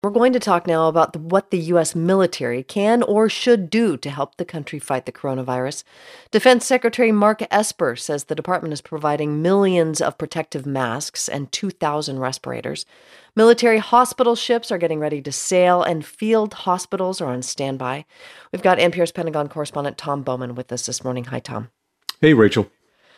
We're going to talk now about what the U.S. military can or should do to help the country fight the coronavirus. Defense Secretary Mark Esper says the department is providing millions of protective masks and 2,000 respirators. Military hospital ships are getting ready to sail, and field hospitals are on standby. We've got NPR's Pentagon correspondent Tom Bowman with us this morning. Hi, Tom. Hey, Rachel.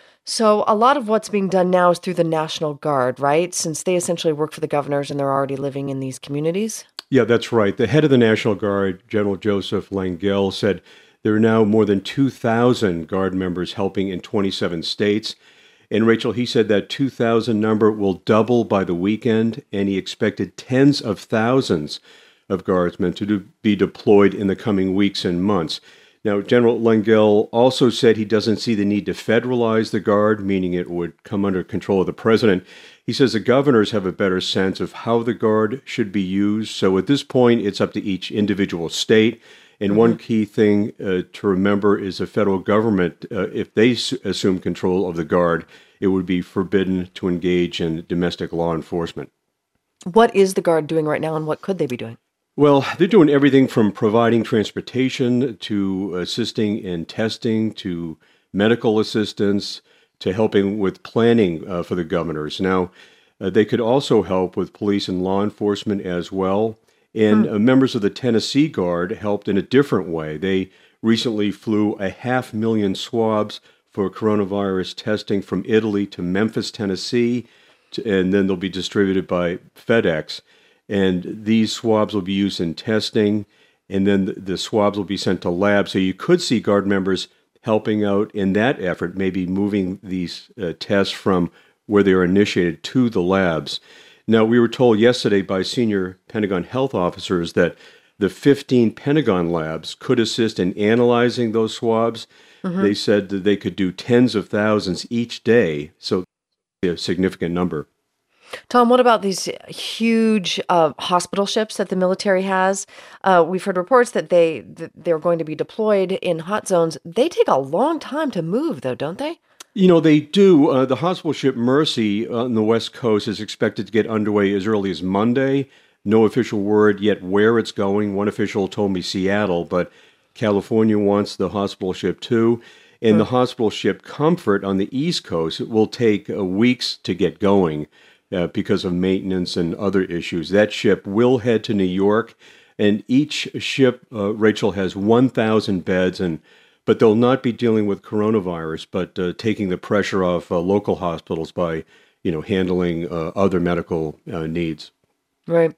So a lot of what's being done now is through the National Guard, right? Since they essentially work for the governors and they're already living in these communities. Yeah, that's right. The head of the National Guard, General Joseph Langell, said there are now more than 2,000 Guard members helping in 27 states. And Rachel, he said that 2,000 number will double by the weekend, and he expected tens of thousands of Guardsmen to be deployed in the coming weeks and months. Now, General Langell also said he doesn't see the need to federalize the Guard, meaning it would come under control of the president. He says the governors have a better sense of how the Guard should be used. So at this point, it's up to each individual state. And one key thing to remember is the federal government, if they assume control of the Guard, it would be forbidden to engage in domestic law enforcement. What is the Guard doing right now, and what could they be doing? Well, they're doing everything from providing transportation to assisting in testing to medical assistance to helping with planning for the governors. Now, they could also help with police and law enforcement as well. And members of the Tennessee Guard helped in a different way. They recently flew 500,000 swabs for coronavirus testing from Italy to Memphis, Tennessee, and then they'll be distributed by FedEx. And these swabs will be used in testing, and then the swabs will be sent to labs. So you could see Guard members helping out in that effort, maybe moving these tests from where they are initiated to the labs. Now, we were told yesterday by senior Pentagon health officers that the 15 Pentagon labs could assist in analyzing those swabs. They said that they could do tens of thousands each day, so a significant number. Tom, what about these huge hospital ships that the military has? We've heard reports that they're going to be deployed in hot zones. They take a long time to move, though, don't they? You know, they do. The hospital ship Mercy on the West Coast is expected to get underway as early as Monday. No official word yet where it's going. One official told me Seattle, but California wants the hospital ship too. And the hospital ship Comfort on the East Coast will take weeks to get going. Because of maintenance and other issues. That ship will head to New York, and each ship, Rachel, has 1,000 beds, but they'll not be dealing with coronavirus, but taking the pressure off local hospitals by, handling other medical needs. Right.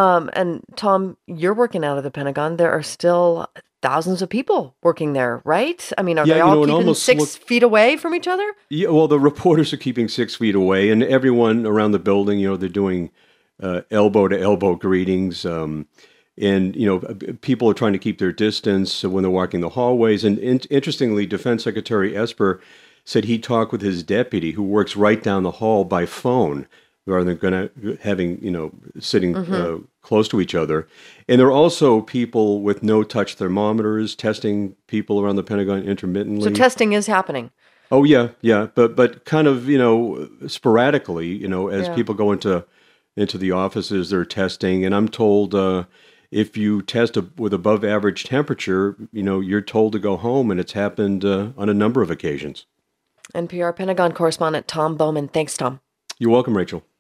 And Tom, you're working out of the Pentagon. There are still thousands of people working there, right? I mean, are they all keeping 6 feet away from each other? Yeah, well, the reporters are keeping 6 feet away, and everyone around the building, they're doing elbow-to-elbow greetings, and, people are trying to keep their distance when they're walking the hallways. And interestingly, Defense Secretary Esper said he talked with his deputy, who works right down the hall, by phone, rather than having, sitting close to each other. And there are also people with no-touch thermometers testing people around the Pentagon intermittently. So testing is happening. Oh, yeah. But kind of, sporadically, as people go into the offices, they're testing. And I'm told if you test with above average temperature, you're told to go home. And it's happened on a number of occasions. NPR Pentagon correspondent Tom Bowman. Thanks, Tom. You're welcome, Rachel.